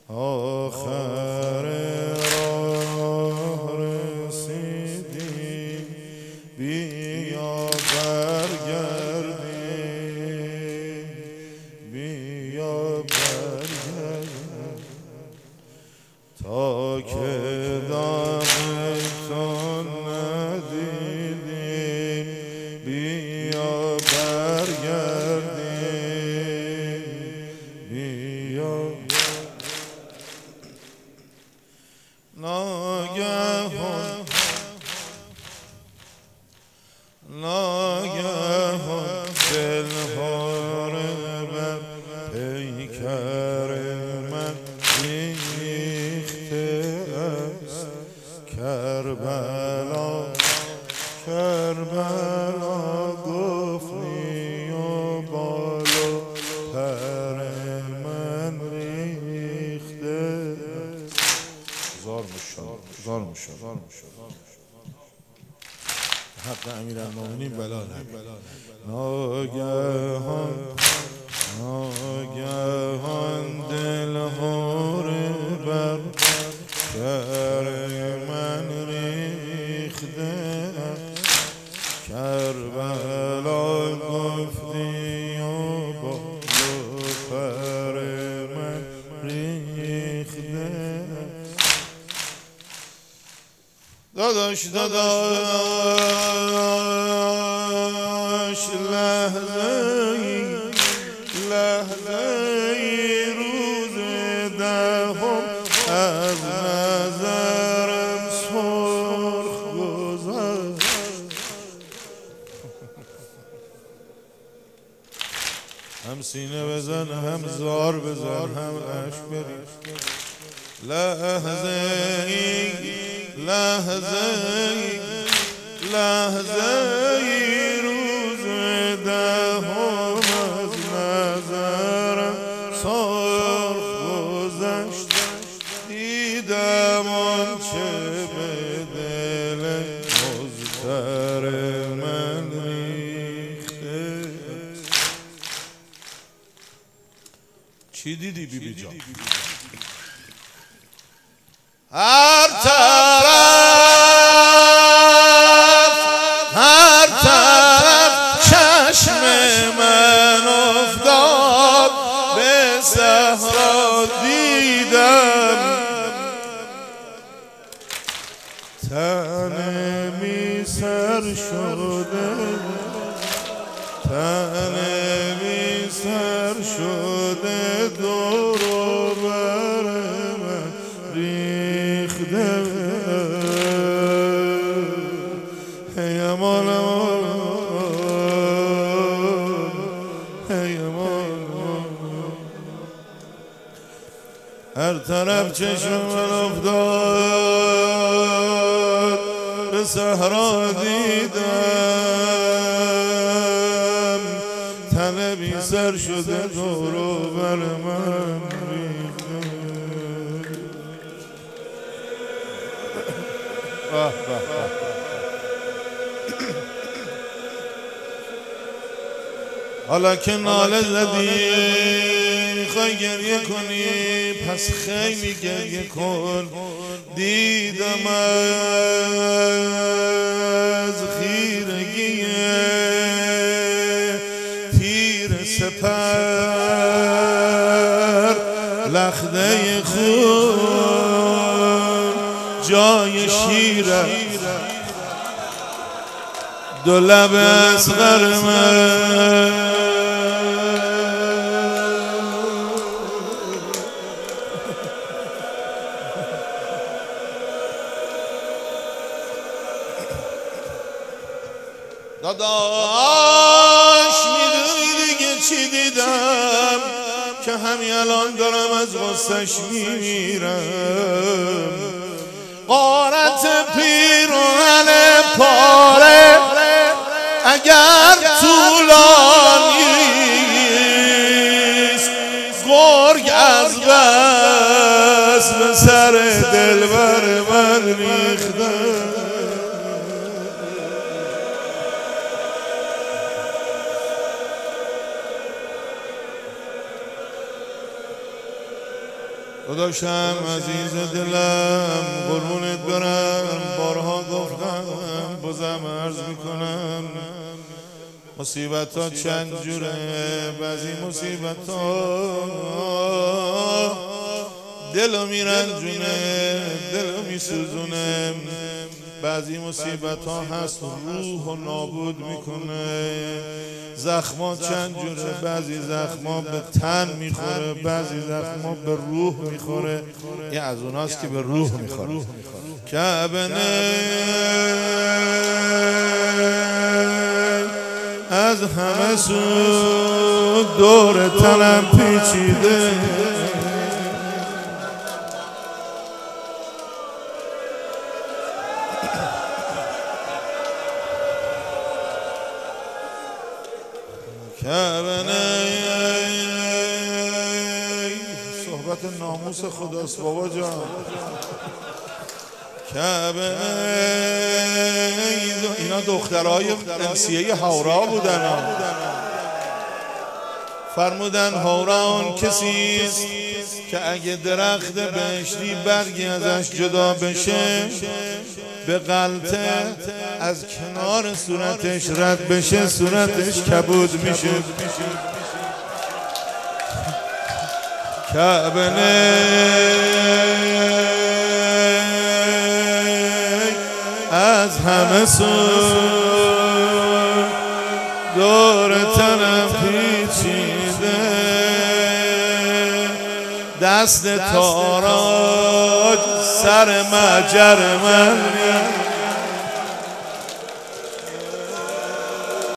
آخر راه رسیدیم، بیا برگردیم، بیا برگردیم تا که دم تو ندیدیم، بیا برگردیم، بیا ناگهان دلهاره بر پیکر من ریخته است. کربلا گفتی و بال و پر من ریخته است. زار مشان حق امیرالمومنین بلال. ناگهان دلهاره بر پر من ریخته است. کربلا گفتی و بال و پر من ریخته است. داداش لحظه روز دهم از نظرم سرخ گذشت. هم سینه بزن، هم زار بزن، هم عشق بریز. لحظه روز دهم از نظرم سرخ گذشت. دیدم آنچه به دل مضطر من ریخته. چی دیدی بیبی جان؟ هر طرف چشم من افتاد، به صحرا دیدم تنمی سر شده دور و بر من ریخته. ای امان هر طرف چشم من افتاد، به صحرا دیدم تنمی سر شده دور و بر من ریخته. حالا که ناله زدی میخوای گریه کنی، پس خیلی گریه کن. دیدم از خیرگی تیر سپر لخته خون جای شیرم، دو لب اصغر من داداش. میدونی دیگه چی دیدم؟ که همین الان دارم از غصه‌ش میمیرم. غارت پیرهن پاره اگر طولانیست، گرگ از بس به سر دلبر من ریخته. داداشم عزیز دلم قربونت برم، بارها گفتم بازم عرض میکنم مصیبت ها چند جوره. بعضی مصیبت ها دلو میرنجونه، دلو میسوزونه. بعضی مصیبت ها هست روح و نابود میکنه. زخما چند جوره، بعضی زخما به تن میخوره، بعضی زخما به روح میخوره. این از اوناست که به روح میخوره. کعبه از همه سو دور تنم پیچیده، کعبه صحبت ناموس خداست بابا جان. کعبه اینا دخترهای انسیه هورا بودن. فرمودن هورا آن کسیست که اگه درخت بهشتی برگی ازش جدا بشه به غلطه از کنار صورتش رد بشه، صورتش کبود میشه. کعبه از همه سو دور تنم پیچیده، دست تاراج سر مجر من